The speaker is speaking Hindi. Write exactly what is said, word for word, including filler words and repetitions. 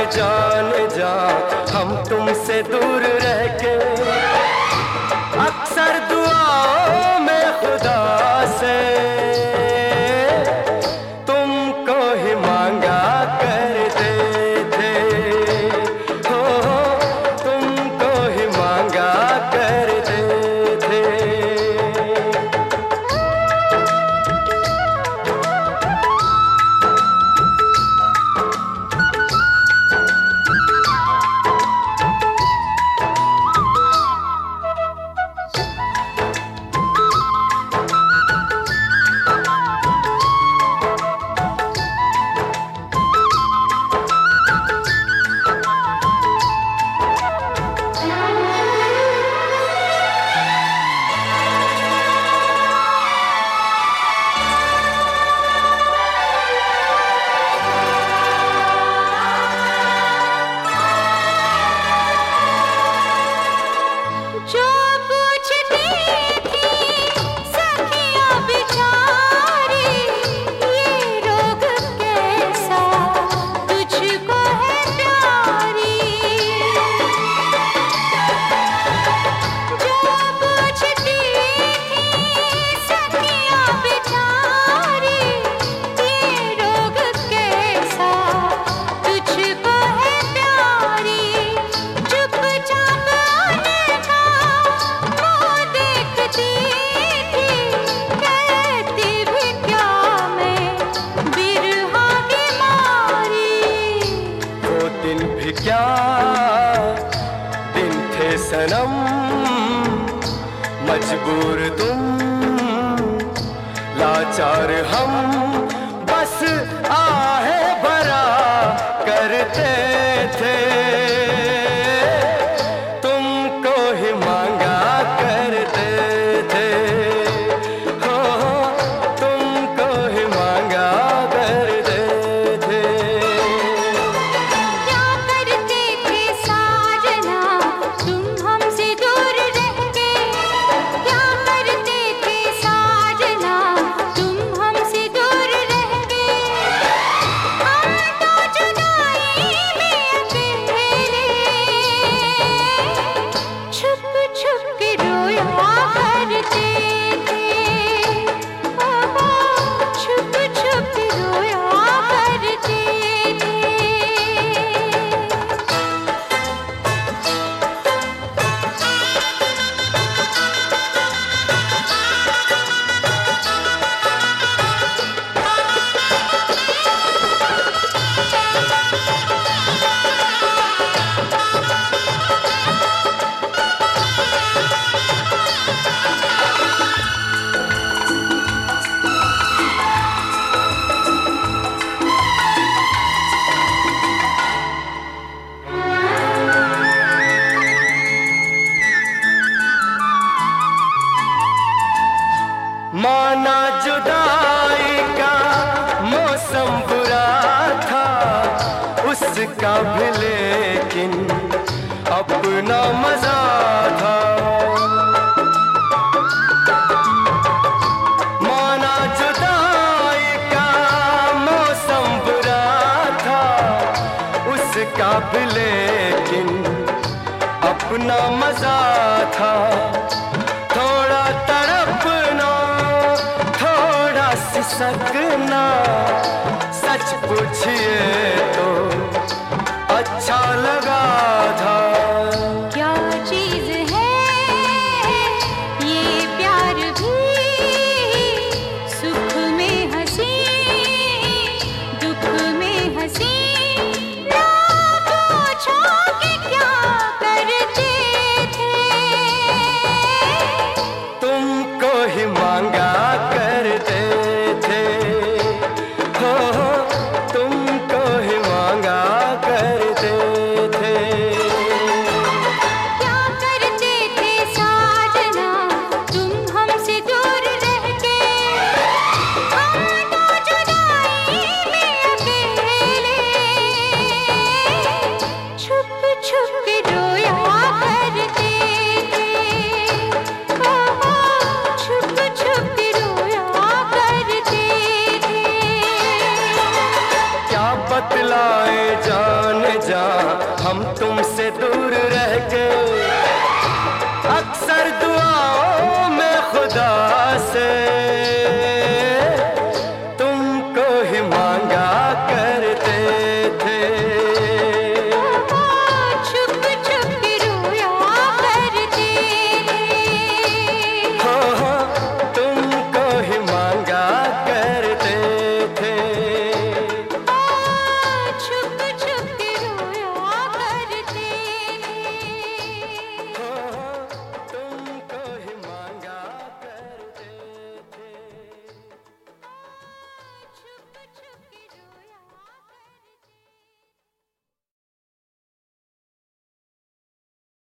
जान जा हम तुमसे दूर रह के, अक्सर दुआओं में खुदा से तुमको ही मांगा करते थे, हो तुमको ही मांगा करते थे। क्या दिन थे सनम, मजबूर तुम लाचार हम, बस आहे भरा करते थे, तुमको ही मांगा करते थे, हो तुमको ही मांगा करते थे। माना जुदाई का मौसम बुरा था उसका भी, लेकिन अपना मजा था। माना जुदाई का मौसम बुरा था उसका भी, लेकिन अपना मजा था। थोड़ा तड़पना सकना, सच पूछिए तो अच्छा लगा था। क्या चीज है ये प्यार भी, सुख में हंसी दुख में हंसी, ना पूछो कि क्या करते थे, तुमको ही मांगा करते थे, हो तुमको ही मांगा हम तुमसे दूर रह के